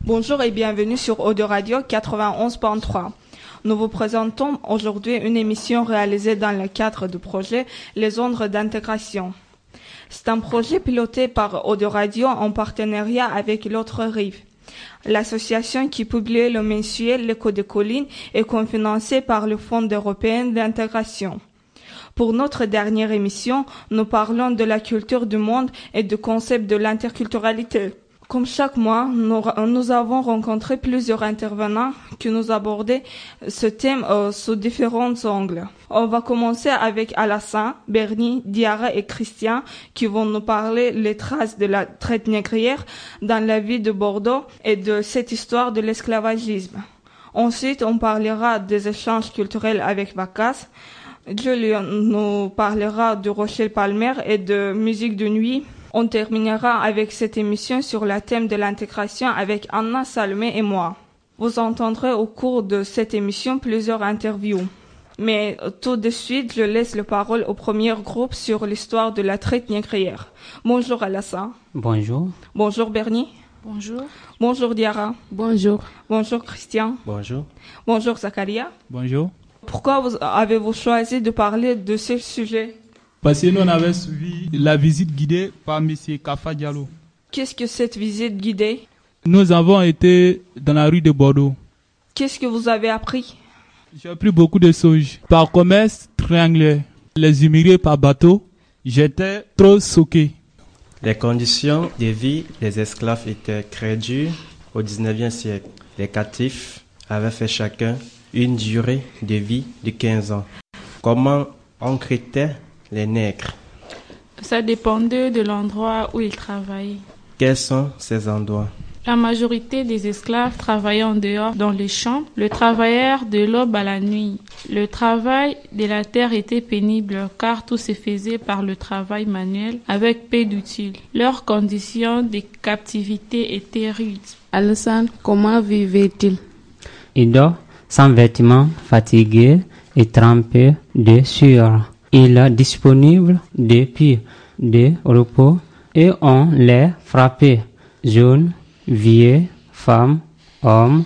Bonjour et bienvenue sur Audio Radio 91.3. Nous vous présentons aujourd'hui une émission réalisée dans le cadre du projet Les Ondes d'intégration. C'est un projet piloté par Audio Radio en partenariat avec l'autre rive. L'association qui publie le mensuel L'Écho des collines est cofinancée par le Fonds européen d'intégration. Pour notre dernière émission, nous parlons de la culture du monde et du concept de l'interculturalité. Comme chaque mois, nous avons rencontré plusieurs intervenants qui nous abordaient ce thème sous différents angles. On va commencer avec Alassane, Bernie, Diarra et Christian qui vont nous parler les traces de la traite négrière dans la ville de Bordeaux et de cette histoire de l'esclavagisme. Ensuite, on parlera des échanges culturels avec Vacas. Julien nous parlera de Rochelle Palmer et de musique de nuit. On terminera avec cette émission sur le thème de l'intégration avec Anna, Salomé et moi. Vous entendrez au cours de cette émission plusieurs interviews. Mais tout de suite, je laisse la parole au premier groupe sur l'histoire de la traite négrière. Bonjour Alassane. Bonjour. Bonjour Bernie. Bonjour. Bonjour Diarra. Bonjour. Bonjour Christian. Bonjour. Bonjour Zakaria. Bonjour. Pourquoi avez-vous choisi de parler de ce sujet? Parce que nous on avait suivi la visite guidée par M. Kafa Diallo. Qu'est-ce que cette visite guidée? Nous avons été dans la rue de Bordeaux. Qu'est-ce que vous avez appris? J'ai appris beaucoup de choses. Par commerce triangulaire, les immigrés par bateau, j'étais trop choqué. Les conditions de vie des esclaves étaient très dures au XIXe siècle. Les captifs avaient fait chacun une durée de vie de 15 ans. Comment on traitait les nègres? Ça dépendait de l'endroit où ils travaillaient. Quels sont ces endroits? La majorité des esclaves travaillaient en dehors dans les champs. Le travailleur de l'aube à la nuit. Le travail de la terre était pénible car tout se faisait par le travail manuel avec peu d'outils. Leurs conditions de captivité étaient rudes. Alassane, comment vivaient-ils? Il dort sans vêtements, fatigué et trempé de sueur. Il est disponible depuis de repos et on les frappait, jeunes, vieux, femmes, hommes,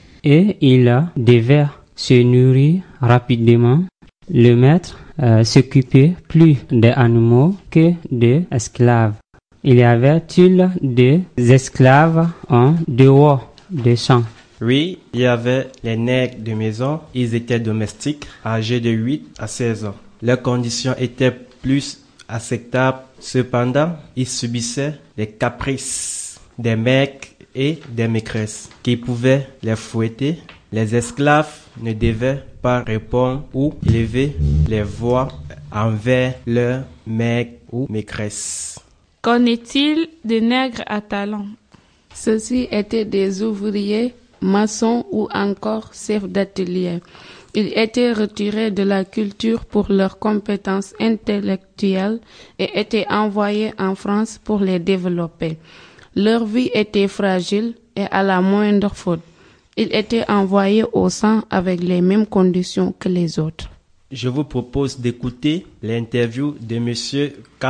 et il devait se nourrir rapidement. Le maître s'occupait plus des animaux que des esclaves. Il y avait-il des esclaves en dehors des champs? Oui, il y avait les nègres de maison. Ils étaient domestiques, âgés de 8 à 16 ans. Leurs conditions étaient plus acceptables. Cependant, ils subissaient les caprices des mecs et des maîtresses qui pouvaient les fouetter. Les esclaves ne devaient pas répondre ou lever les voix envers leurs mecs ou maîtresses. Qu'en est-il des nègres à talent? Ceux-ci étaient des ouvriers, maçons ou encore chefs d'atelier. Ils étaient retirés de la culture pour leurs compétences intellectuelles et étaient envoyés en France pour les développer. Leur vie était fragile et à la moindre faute, ils étaient envoyés au sang avec les mêmes conditions que les autres. Je vous propose d'écouter l'interview de M.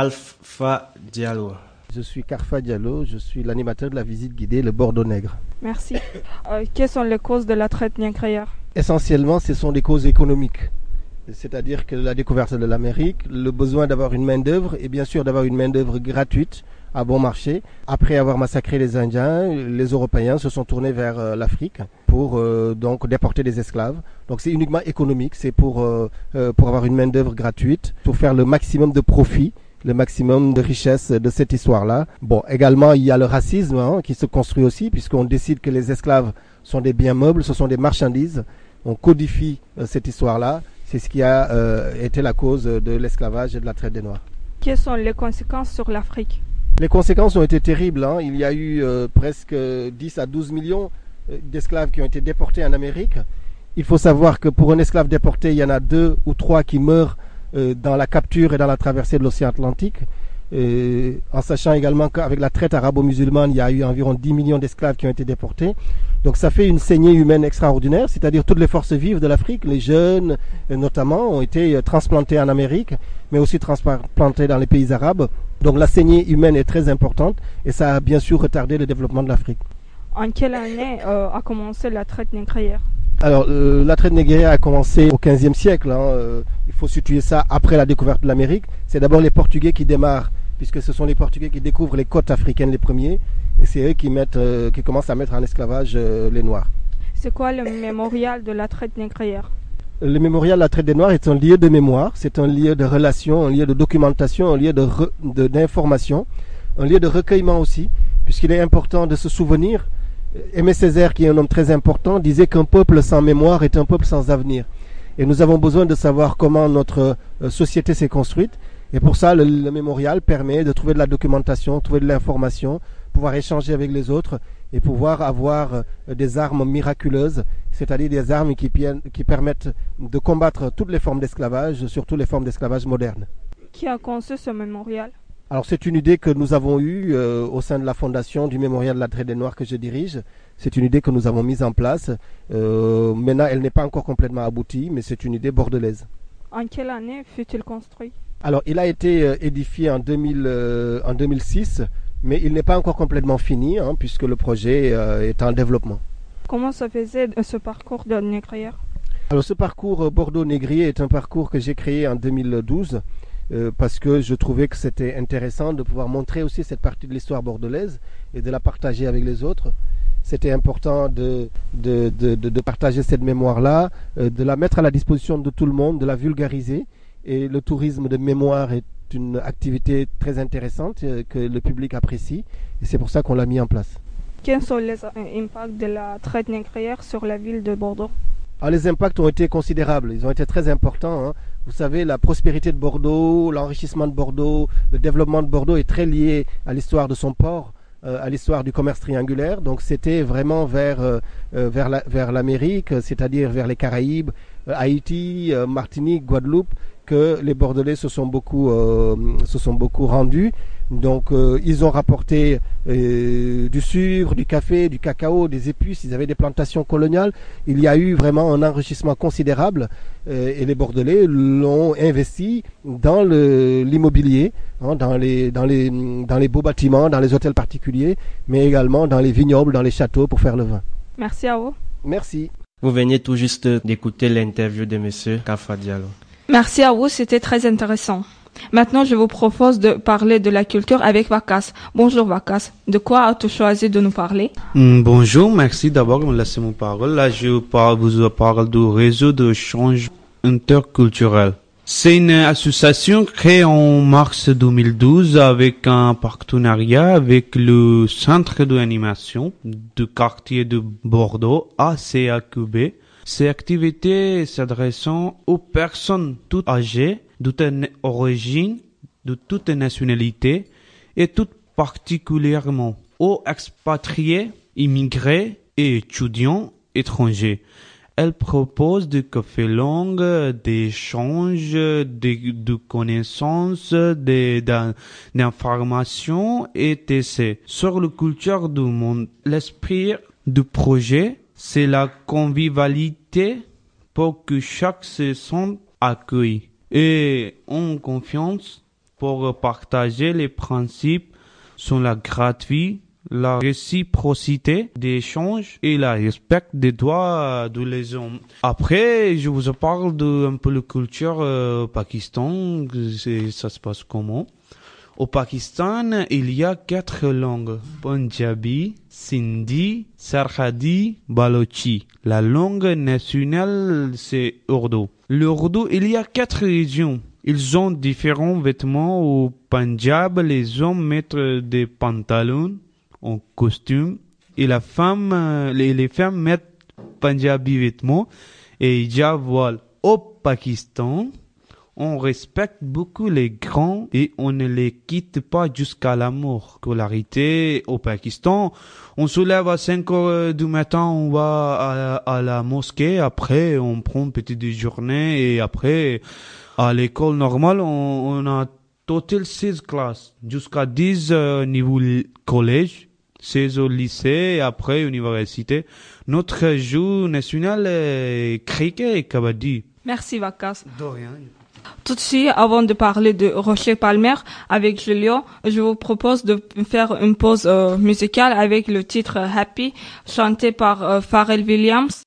Kalfa Diallo. Je suis Karfa Diallo, je suis l'animateur de la visite guidée Le Bordeaux Nègre. Merci. Quelles sont les causes de la traite négrière? Essentiellement, ce sont des causes économiques. C'est-à-dire que la découverte de l'Amérique, le besoin d'avoir une main-d'œuvre et bien sûr d'avoir une main-d'œuvre gratuite à bon marché. Après avoir massacré les Indiens, les Européens se sont tournés vers l'Afrique pour donc déporter des esclaves. Donc c'est uniquement économique, c'est pour avoir une main-d'œuvre gratuite, pour faire le maximum de profit, le maximum de richesse de cette histoire-là. Bon, également, il y a le racisme qui se construit aussi, puisqu'on décide que les esclaves sont des biens meubles, ce sont des marchandises. On codifie cette histoire-là. C'est ce qui a été la cause de l'esclavage et de la traite des Noirs. Quelles sont les conséquences sur l'Afrique? Les conséquences ont été terribles. Il y a eu presque 10 à 12 millions d'esclaves qui ont été déportés en Amérique. Il faut savoir que pour un esclave déporté, il y en a 2 ou 3 qui meurent dans la capture et dans la traversée de l'océan Atlantique. En sachant également qu'avec la traite arabo-musulmane, il y a eu environ 10 millions d'esclaves qui ont été déportés. Donc ça fait une saignée humaine extraordinaire, c'est-à-dire toutes les forces vives de l'Afrique, les jeunes notamment, ont été transplantés en Amérique, mais aussi transplantés dans les pays arabes. Donc la saignée humaine est très importante et ça a bien sûr retardé le développement de l'Afrique. En quelle année a commencé la traite négrière? Alors, la traite négrière a commencé au XVe siècle. Il faut situer ça après la découverte de l'Amérique. C'est d'abord les Portugais qui démarrent, puisque ce sont les Portugais qui découvrent les côtes africaines les premiers, et c'est eux qui commencent à mettre en esclavage les Noirs. C'est quoi le mémorial de la traite négrière? Le mémorial de la traite des Noirs est un lieu de mémoire, c'est un lieu de relation, un lieu de documentation, un lieu d'information, un lieu de recueillement aussi, puisqu'il est important de se souvenir. Aimé Césaire, qui est un homme très important, disait qu'un peuple sans mémoire est un peuple sans avenir. Et nous avons besoin de savoir comment notre société s'est construite. Et pour ça, le mémorial permet de trouver de la documentation, trouver de l'information, pouvoir échanger avec les autres et pouvoir avoir des armes miraculeuses, c'est-à-dire des armes qui permettent de combattre toutes les formes d'esclavage, surtout les formes d'esclavage modernes. Qui a conçu ce mémorial? Alors c'est une idée que nous avons eue au sein de la fondation du mémorial de la traite des Noirs que je dirige. C'est une idée que nous avons mise en place. Maintenant, elle n'est pas encore complètement aboutie, mais c'est une idée bordelaise. En quelle année fut-il construit? Alors il a été édifié en 2006, mais il n'est pas encore complètement fini, puisque le projet est en développement. Comment se faisait ce parcours de négrière? Alors ce parcours Bordeaux-Négrier est un parcours que j'ai créé en 2012. Parce que je trouvais que c'était intéressant de pouvoir montrer aussi cette partie de l'histoire bordelaise et de la partager avec les autres. C'était important de partager cette mémoire-là, de la mettre à la disposition de tout le monde, de la vulgariser. Et le tourisme de mémoire est une activité très intéressante que le public apprécie. Et c'est pour ça qu'on l'a mis en place. Quels sont les impacts de la traite négrière sur la ville de Bordeaux? Alors, les impacts ont été considérables, ils ont été très importants. Vous savez, la prospérité de Bordeaux, l'enrichissement de Bordeaux, le développement de Bordeaux est très lié à l'histoire de son port, à l'histoire du commerce triangulaire. Donc c'était vraiment vers l'Amérique, c'est-à-dire vers les Caraïbes, Haïti, Martinique, Guadeloupe, que les Bordelais se sont beaucoup rendus. Donc ils ont rapporté du sucre, du café, du cacao, des épices. Ils avaient des plantations coloniales. Il y a eu vraiment un enrichissement considérable et les Bordelais l'ont investi dans l'immobilier, dans les beaux bâtiments, dans les hôtels particuliers, mais également dans les vignobles, dans les châteaux pour faire le vin. Merci à vous. Merci. Vous venez tout juste d'écouter l'interview de Monsieur Kafa Diallo. Merci à vous, c'était très intéressant. Maintenant, je vous propose de parler de la culture avec Vakas. Bonjour Vakas, de quoi as-tu choisi de nous parler? Bonjour, merci d'avoir me laissé mon parole. Là, je vous parle du réseau d'échange interculturel. C'est une association créée en mars 2012 avec un partenariat avec le Centre d'animation du quartier de Bordeaux, ACAQB. Ces activités s'adressant aux personnes toutes âgées, de toute origine, de toute nationalité et tout particulièrement aux expatriés, immigrés et étudiants étrangers. Elle propose des cafés longs, des échanges, de connaissances, d'informations, etc. sur la culture du monde. L'esprit du projet, c'est la convivialité pour que chaque se sente accueilli et en confiance pour partager les principes sont la gratuité, la réciprocité des échanges et le respect des droits de les hommes. Après, je vous parle de un peu la culture Pakistan, ça se passe comment. Au Pakistan, il y a 4 langues, Punjabi, Sindhi, Sarhadi, Balochi. La langue nationale, c'est Urdu. L'Urdu, il y a 4 régions. Ils ont différents vêtements. Au Punjab, les hommes mettent des pantalons en costume et les femmes mettent Punjabi vêtements et hijab voile. Au Pakistan, on respecte beaucoup les grands et on ne les quitte pas jusqu'à la mort. Scolarité au Pakistan, on se lève à 5 heures du matin, on va à la mosquée, après on prend petit déjeuner et après à l'école normale on a total 6 classes jusqu'à 10 niveau collège, 16 au lycée et après université. Notre jeu national est cricket et kabaddi. Merci Vakas. De rien. Tout de suite, avant de parler de Rocher Palmer avec Julio, je vous propose de faire une pause musicale avec le titre Happy, chanté par Pharrell Williams.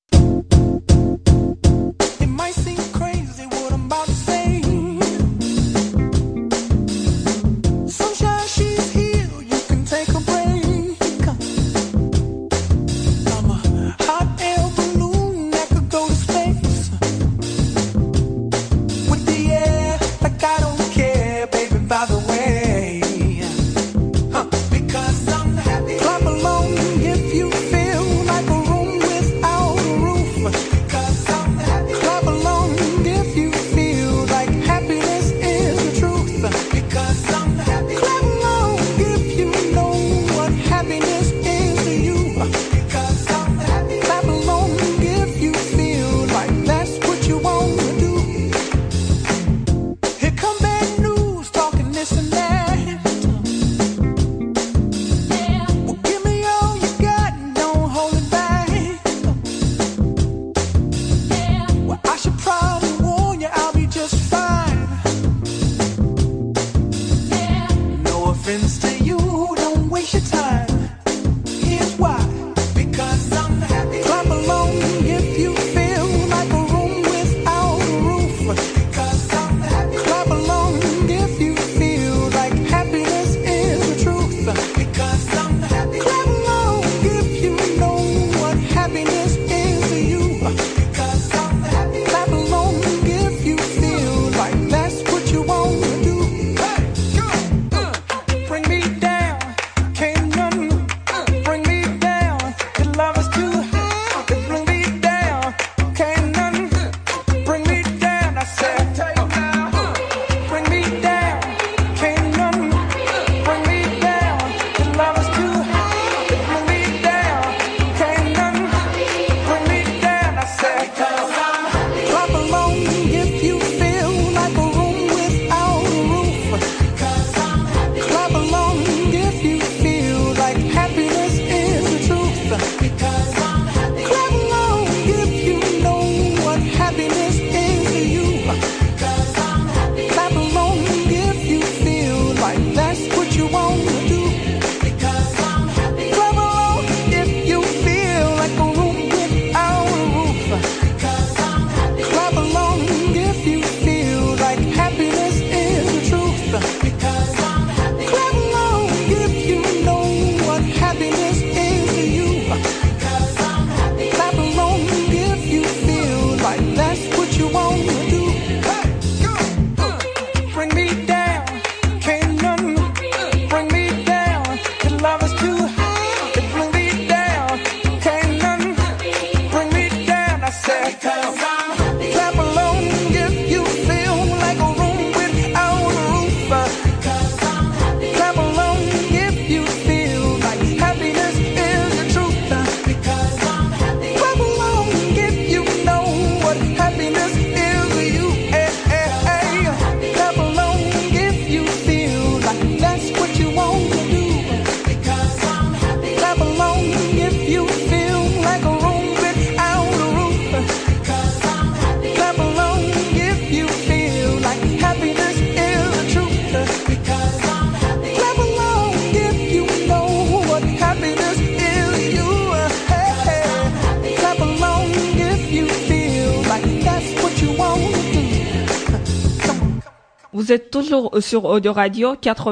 Vous êtes toujours sur Audio Radio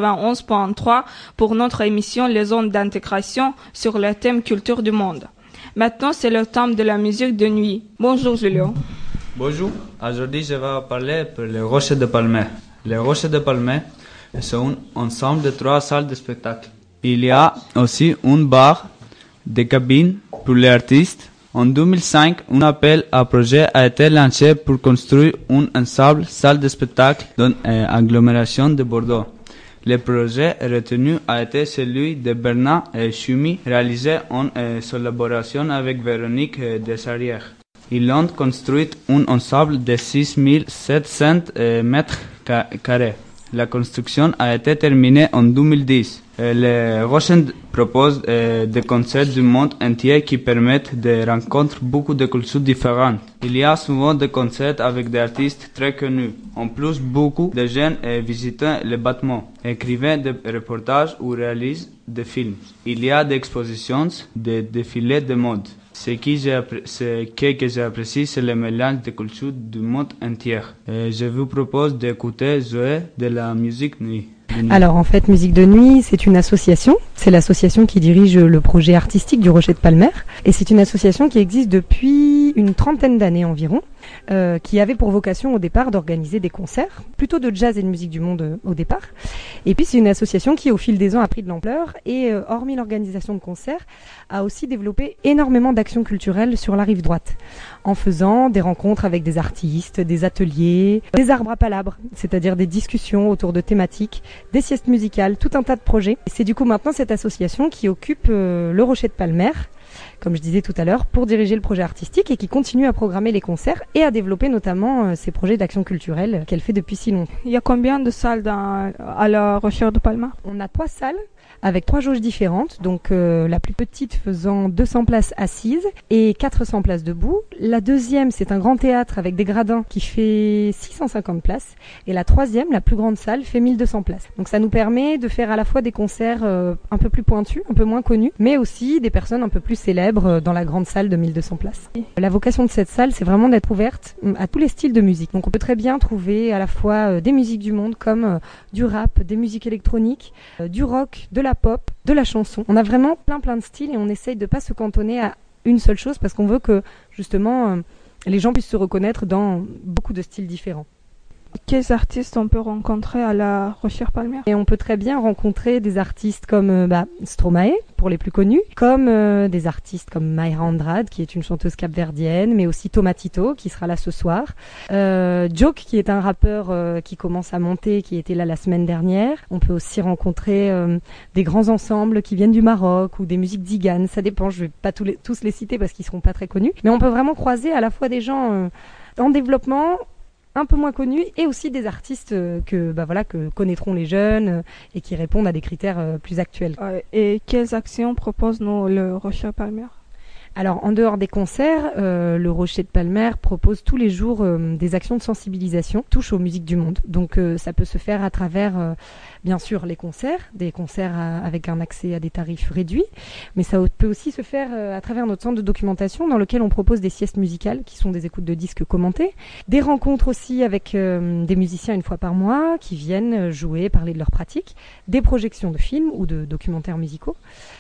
91.3 pour notre émission Les ondes d'intégration sur le thème culture du monde. Maintenant, c'est le temps de la musique de nuit. Bonjour Julio. Bonjour, aujourd'hui je vais parler pour les Rochers de Palmer. Les Rochers de Palmer sont un ensemble de 3 salles de spectacle. Il y a aussi un bar, des cabines pour les artistes. En 2005, un appel à projet a été lancé pour construire un ensemble salle de spectacle dans l'agglomération de Bordeaux. Le projet retenu a été celui de Bernard Chumi, réalisé en collaboration avec Véronique Desarrières. Ils ont construit un ensemble de 6700 mètres carrés. La construction a été terminée en 2010. Les Rochen proposent des concerts du monde entier qui permettent de rencontrer beaucoup de cultures différentes. Il y a souvent des concerts avec des artistes très connus. En plus, beaucoup de jeunes visitent les bâtiments, écrivent des reportages ou réalisent des films. Il y a des expositions, des défilés de mode. Ce que j'apprécie, c'est le mélange de cultures du monde entier. Je vous propose d'écouter Zoé de la musique nuit. Alors en fait, Musique de Nuit, c'est une association. C'est l'association qui dirige le projet artistique du Rocher de Palmer. Et c'est une association qui existe depuis une 30aine d'années environ, qui avait pour vocation au départ d'organiser des concerts, plutôt de jazz et de musique du monde au départ. Et puis c'est une association qui au fil des ans a pris de l'ampleur et hormis l'organisation de concerts, a aussi développé énormément d'actions culturelles sur la rive droite, en faisant des rencontres avec des artistes, des ateliers, des arbres à palabres, c'est-à-dire des discussions autour de thématiques, des siestes musicales, tout un tas de projets. Et c'est du coup maintenant cette association qui occupe le Rocher de Palmer, comme je disais tout à l'heure, pour diriger le projet artistique et qui continue à programmer les concerts et à développer notamment ces projets d'action culturelle qu'elle fait depuis si longtemps. Il y a combien de salles à la Rocher de Palmer? On a 3 salles avec 3 jauges différentes, donc la plus petite faisant 200 places assises et 400 places debout. La deuxième, c'est un grand théâtre avec des gradins qui fait 650 places et la troisième, la plus grande salle, fait 1200 places. Donc ça nous permet de faire à la fois des concerts un peu plus pointus, un peu moins connus, mais aussi des personnes un peu plus célèbres dans la grande salle de 1200 places. La vocation de cette salle, c'est vraiment d'être ouverte à tous les styles de musique. Donc on peut très bien trouver à la fois des musiques du monde comme du rap, des musiques électroniques, du rock, de la pop, de la chanson. On a vraiment plein de styles et on essaye de pas se cantonner à une seule chose parce qu'on veut que justement les gens puissent se reconnaître dans beaucoup de styles différents. Quels artistes on peut rencontrer à la Rocher Palmer? Et on peut très bien rencontrer des artistes comme Stromae, pour les plus connus, comme des artistes comme Mayra Andrade, qui est une chanteuse capverdienne, mais aussi Tomatito, qui sera là ce soir. Joke, qui est un rappeur qui commence à monter, qui était là la semaine dernière. On peut aussi rencontrer des grands ensembles qui viennent du Maroc ou des musiques d'Igan. Ça dépend, je vais pas tous les citer parce qu'ils seront pas très connus. Mais on peut vraiment croiser à la fois des gens en développement, un peu moins connus et aussi des artistes que connaîtront les jeunes et qui répondent à des critères plus actuels. Et quelles actions propose le Rocher Palmer? Alors, en dehors des concerts, le Rocher de Palmer propose tous les jours des actions de sensibilisation, touche aux musiques du monde. Donc, ça peut se faire à travers, bien sûr, les concerts, des concerts avec un accès à des tarifs réduits, mais ça peut aussi se faire à travers notre centre de documentation dans lequel on propose des siestes musicales qui sont des écoutes de disques commentés, des rencontres aussi avec des musiciens une fois par mois qui viennent jouer, parler de leurs pratiques, des projections de films ou de documentaires musicaux.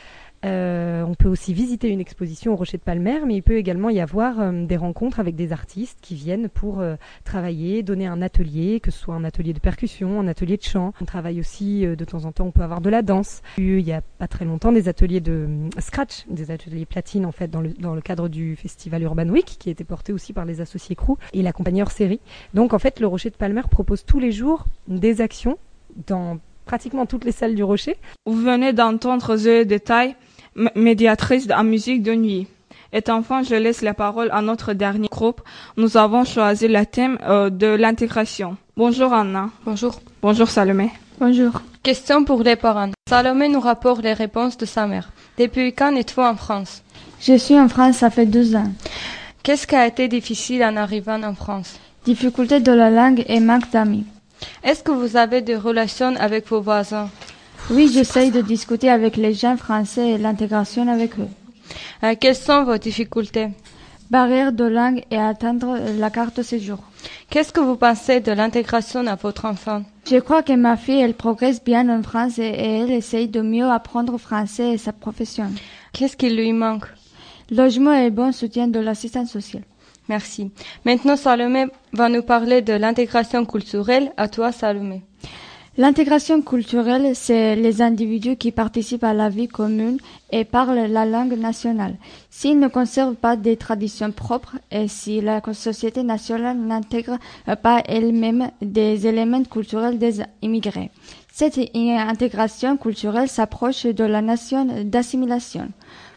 On peut aussi visiter une exposition au Rocher de Palmer, mais il peut également y avoir des rencontres avec des artistes qui viennent pour travailler, donner un atelier, que ce soit un atelier de percussion, un atelier de chant. On travaille aussi, de temps en temps, on peut avoir de la danse. Il y a pas très longtemps des ateliers de scratch, des ateliers platine en fait, dans le cadre du festival Urban Week, qui était porté aussi par les associés Crew et la compagnie hors série. Donc en fait, le Rocher de Palmer propose tous les jours des actions dans pratiquement toutes les salles du Rocher. Vous venez d'entendre The Détail, médiatrice en musique de nuit. Et enfin, je laisse la parole à notre dernier groupe. Nous avons choisi le thème de l'intégration. Bonjour Anna. Bonjour. Bonjour Salomé. Bonjour. Question pour les parents. Salomé nous rapporte les réponses de sa mère. Depuis quand êtes-vous en France? Je suis en France, ça fait 2 ans. Qu'est-ce qui a été difficile en arrivant en France? Difficulté de la langue et manque d'amis. Est-ce que vous avez des relations avec vos voisins? Oui, j'essaye de discuter avec les gens français et l'intégration avec eux. Quelles sont vos difficultés? Barrière de langue et attendre la carte de séjour. Qu'est-ce que vous pensez de l'intégration à votre enfant? Je crois que ma fille, elle progresse bien en France et elle essaye de mieux apprendre français et sa profession. Qu'est-ce qui lui manque? Logement et bon soutien de l'assistance sociale. Merci. Maintenant, Salomé va nous parler de l'intégration culturelle. À toi, Salomé. L'intégration culturelle, c'est les individus qui participent à la vie commune et parlent la langue nationale. S'ils ne conservent pas des traditions propres et si la société nationale n'intègre pas elle-même des éléments culturels des immigrés. Cette intégration culturelle s'approche de la notion d'assimilation.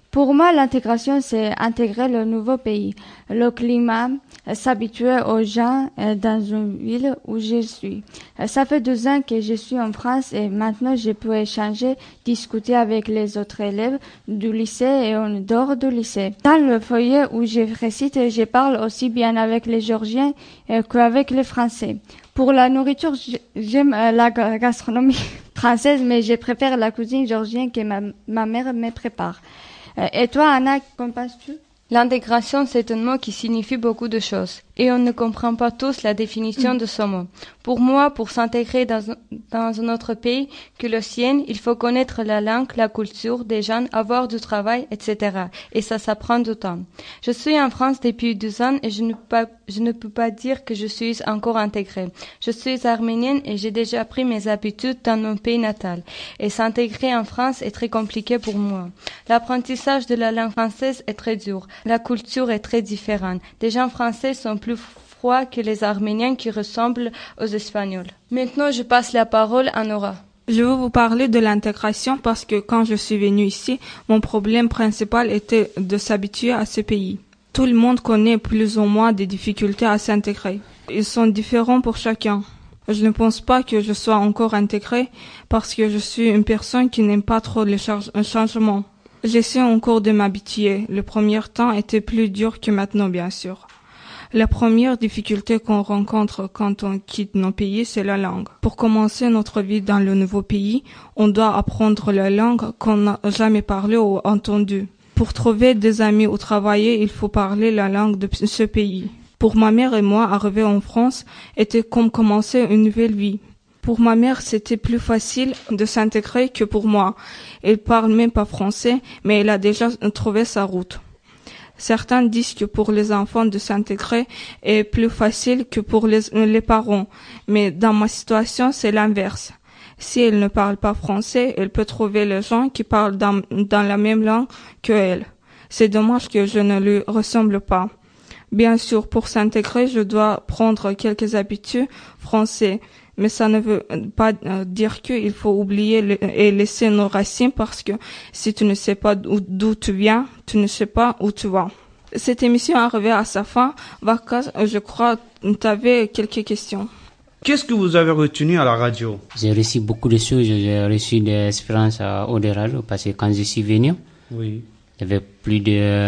Pour moi, l'intégration, c'est intégrer le nouveau pays, le climat, s'habituer aux gens dans une ville où je suis. Ça fait 2 ans que je suis en France et maintenant je peux échanger, discuter avec les autres élèves du lycée et en dehors du lycée. Dans le foyer où je réside, je parle aussi bien avec les Géorgiens qu'avec les Français. Pour la nourriture, j'aime la gastronomie française, mais je préfère la cuisine géorgienne que ma mère me prépare. Et toi, Anna, qu'en penses-tu? L'intégration, c'est un mot qui signifie beaucoup de choses, et on ne comprend pas tous la définition de ce mot. Pour moi, pour s'intégrer dans un autre pays que le sien, il faut connaître la langue, la culture des gens, avoir du travail, etc. Et ça prend du temps. Je suis en France depuis 2 ans et je ne peux pas dire que je suis encore intégrée. Je suis arménienne et j'ai déjà pris mes habitudes dans mon pays natal. Et s'intégrer en France est très compliqué pour moi. L'apprentissage de la langue française est très dur. La culture est très différente. Les gens français sont plus froids que les Arméniens qui ressemblent aux Espagnols. Maintenant, je passe la parole à Nora. Je veux vous parler de l'intégration parce que quand je suis venue ici, mon problème principal était de s'habituer à ce pays. Tout le monde connaît plus ou moins des difficultés à s'intégrer. Ils sont différents pour chacun. Je ne pense pas que je sois encore intégrée parce que je suis une personne qui n'aime pas trop les changements. J'essaie encore de m'habituer. Le premier temps était plus dur que maintenant, bien sûr. La première difficulté qu'on rencontre quand on quitte nos pays, c'est la langue. Pour commencer notre vie dans le nouveau pays, on doit apprendre la langue qu'on n'a jamais parlé ou entendue. Pour trouver des amis ou travailler, il faut parler la langue de ce pays. Pour ma mère et moi, arriver en France était comme commencer une nouvelle vie. Pour ma mère, c'était plus facile de s'intégrer que pour moi. Elle parle même pas français, mais elle a déjà trouvé sa route. Certains disent que pour les enfants de s'intégrer est plus facile que pour les parents, mais dans ma situation, c'est l'inverse. Si elle ne parle pas français, elle peut trouver les gens qui parlent dans la même langue que elle. C'est dommage que je ne lui ressemble pas. Bien sûr, pour s'intégrer, je dois prendre quelques habitudes françaises. Mais ça ne veut pas dire qu'il faut oublier et laisser nos racines parce que si tu ne sais pas d'où tu viens, tu ne sais pas où tu vas. Cette émission est arrivée à sa fin. Vakas, je crois que tu avais quelques questions. Qu'est-ce que vous avez retenu à la radio? J'ai reçu beaucoup de choses. J'ai reçu des expériences au radio parce que quand je suis venu, oui, il y avait plus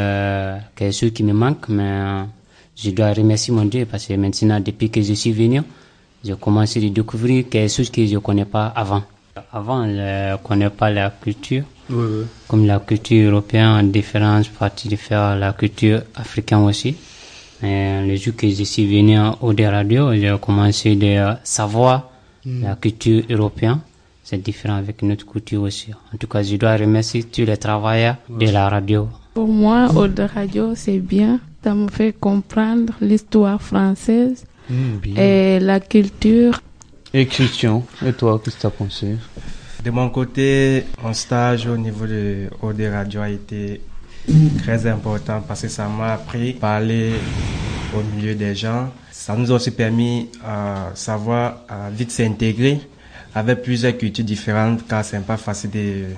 de quelque chose qui me manque, mais je dois remercier mon Dieu parce que maintenant, depuis que je suis venu, j'ai commencé à découvrir quelque chose que je ne connais pas avant. Avant, je ne connais pas la culture. Oui, oui. Comme la culture européenne, en différentes parties de faire la culture africaine aussi. Et le jour que je suis venu au radio, j'ai commencé à savoir la culture européenne. C'est différent avec notre culture aussi. En tout cas, je dois remercier tous les travailleurs de la radio. Pour moi, au radio, c'est bien. Ça me fait comprendre l'histoire française. Et la culture. Et Christian, et toi, qu'est-ce que tu as pensé? De mon côté, mon stage au niveau de OD Radio a été très important parce que ça m'a appris à parler au milieu des gens. Ça nous a aussi permis à savoir à vite s'intégrer avec plusieurs cultures différentes car c'est pas facile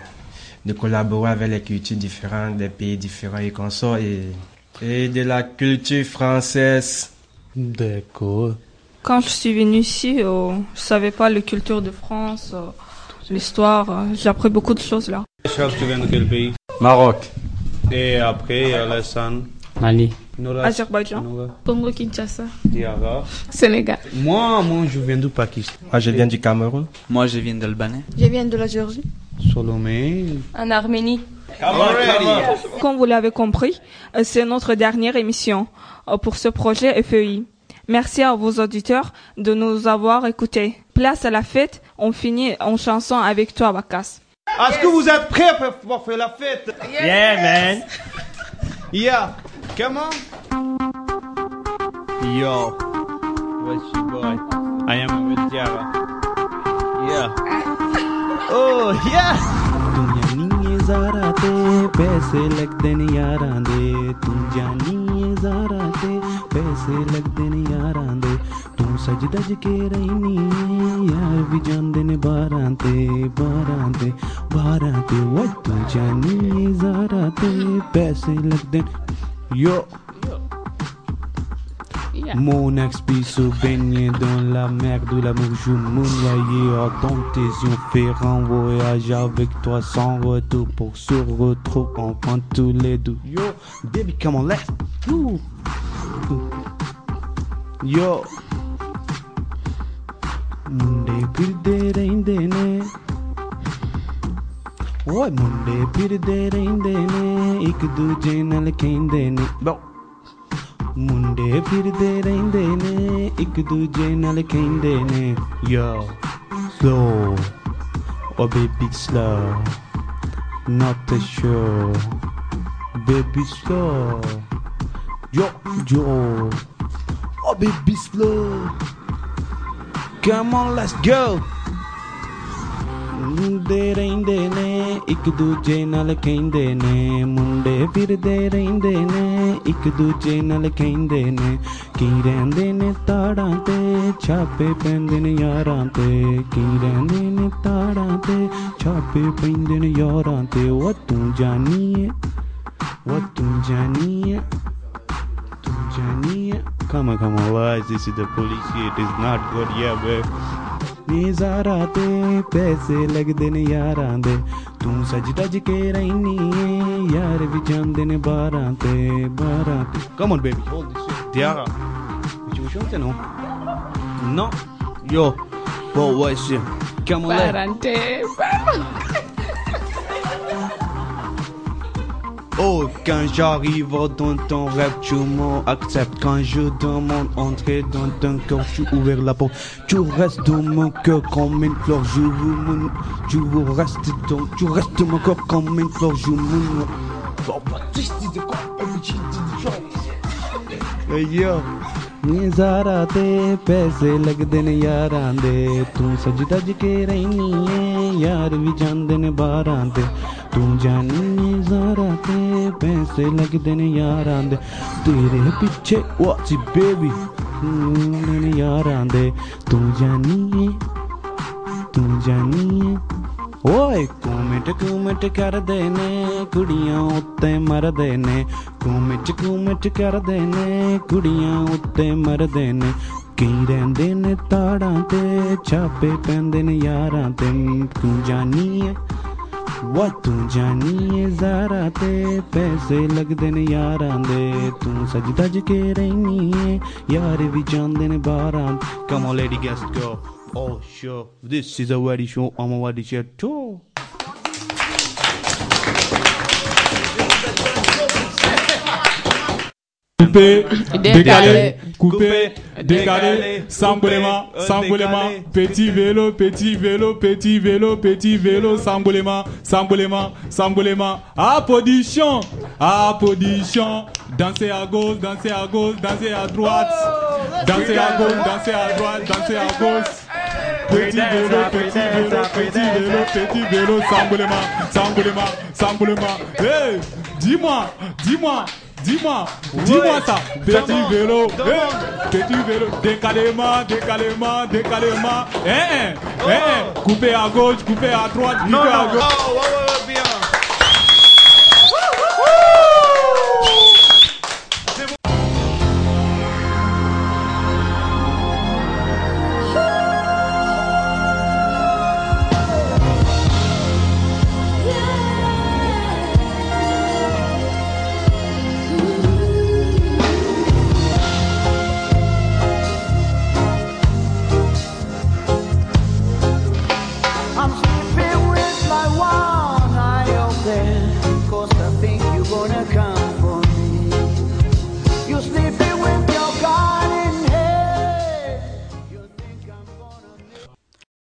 de collaborer avec les cultures différentes des pays différents et consorts et de la culture française. D'accord. Quand je suis venue ici, je savais pas la culture de France, l'histoire. J'ai appris beaucoup de choses là. Charles, tu viens de quel pays? Maroc. Et après, Alassane? Mali. Azerbaïdjan. Congo Kinshasa. Diara. Sénégal. Moi, je viens du Pakistan. Moi, je viens du Cameroun. Moi, je viens d'Albanie. Je viens de la Géorgie. Salomé. En Arménie. Comme vous l'avez compris, c'est notre dernière émission pour ce projet FEI. Merci à vos auditeurs de nous avoir écoutés. Place à la fête, on finit en chanson avec toi, Bakas. Est-ce que vous êtes prêts pour faire la fête? Yeah, man. Yeah. Come on. Yo. What's your boy? I am with Diara. Yeah. Oh, yeah. zarate, paise lagde ne yaran de, tu jaani zarate. पैसे लगदे ने यारां दे तू सज दज के रहनी यार भी जांदे ने बारां ते वो तू जानी ज़ारा ते पैसे लगदे yo. Mon ex-bisou baigné dans la mer de l'amour, je me noyais dans tes yeux, faire un voyage avec toi sans retour pour se retrouver enfin tous les deux. Yo, baby, come on, let's go. Yo, munde pirde reinde ne, oye munde pirde reinde ne, ek duje nal kende ne. Bon. ਮੁੰਡੇ ਫਿਰਦੇ ਰਹਿੰਦੇ ਨੇ ਇੱਕ ਦੂਜੇ ਨਾਲ ਕਹਿੰਦੇ ਨੇ yo slow oh baby slow not too sure baby slow yo oh baby slow come on let's go ਮੁੰਡੇ ਰਹਿੰਦੇ ਨੇ ਇੱਕ ਦੂਜੇ ਨਾਲ ਕਹਿੰਦੇ ਨੇ ਮੁੰਡੇ ਫਿਰਦੇ ਰਹਿੰਦੇ ਨੇ ਇੱਕ ਦੂਜੇ ਨਾਲ ਕਹਿੰਦੇ ਨੇ ਕੀ ਰਹਿੰਦੇ ਨੇ ਤਾੜਾਂ ਤੇ ਛਾਪੇ ਪੈਂਦੇ ਨੇ ਯਾਰਾਂ ਤੇ ਕੀ ਰਹਿੰਦੇ ਨੇ ਤਾੜਾਂ ਤੇ ਛਾਪੇ ਪੈਂਦੇ ਨੇ ਯਾਰਾਂ ਤੇ ਉਹ ਤੂੰ ਜਾਣੀਏ come on guys, this is the police here, it is not good yeah bro ਜ਼ਾਰਾ ਤੇ ਪੈਸੇ ਲੱਗਦੇ ਨੇ ਯਾਰਾਂ ਦੇ ਤੂੰ ਸਜ ਦਜ ਕੇ ਰਹਿਨੀ ਏ ਯਾਰ ਵੀ ਜਾਂਦੇ ਨੇ ਬਾਰਾਂ ਤੇ come on baby hold this shit Diara tu veux chanter non yo bon ouais c'est come on Barante. Oh, quand j'arrive dans ton rêve, tu m'acceptes. Quand je demande entrer dans ton cœur, tu ouvres la porte. Tu restes dans mon cœur comme une fleur. Tu restes dans mon cœur comme une fleur. Yo, ਜ਼ਾਰਾ ਤੇ ਪੈਸੇ ਲੱਗਦੇ ਨੇ ਯਾਰਾਂ ਦੇ ਤੂੰ ਸਜ ਦਜ ਕੇ ਰਹਿਨੀ ਏ ਯਾਰ ਵੀ ਜਾਂਦੇ ਨੇ ਬਾਰਾਂ ਤੇ ਤੂੰ ਜਾਨੀ ਜ਼ਾਰਾ ਤੇ ਪੈਸੇ ਲੱਗਦੇ ਨੇ ਯਾਰਾਂ ਦੇ ਤੇਰੇ ਪਿੱਛੇ ਵਾਚੀ ਬੇਬੀ ਨੇ ਯਾਰਾਂ ਦੇ ਤੂੰ ਜਾਨੀ ਓਏ ਕੂਮੈਂਟ ਕਰਦੇ ਨੇ ਕੁੜੀਆਂ ਉੱਤੇ ਮਰਦੇ ਨੇ ਕੂਮੈਂਟ ਕਰਦੇ ਨੇ ਕੁੜੀਆਂ ਉੱਤੇ ਮਰਦੇ ਨੇ ਕੀ ਰਹਿੰਦੇ ਨੇ ਤਾੜਾਂ ਤੇ ਛਾਪੇ ਪੈਂਦੇ ਨੇ ਯਾਰਾਂ ਤੇ ਤੂੰ ਜਾਨੀਏ ਤੂੰ ਜਾਨੀਏ ਜ਼ਾਰਾ ਤੇ ਪੈਸੇ ਲੱਗਦੇ ਨੇ ਯਾਰਾਂ ਦੇ ਤੂੰ ਸਜ ਦਜ ਕੇ ਰਹਿਨੀ ਏ ਯਾਰ ਵੀ ਜਾਂਦੇ ਨੇ ਬਾਰਾਂ come on lady guest go oh sure this is a wedding show I'm a wedding show too couper, décaler, samboulement, petit vélo, samboulement, apposition, danser à gauche, danser à droite, danser à gauche. Petit vélo, samboulement. Hey, dis-moi ça. Petit vélo, décalement. Couper à gauche, couper à droite, couper à gauche.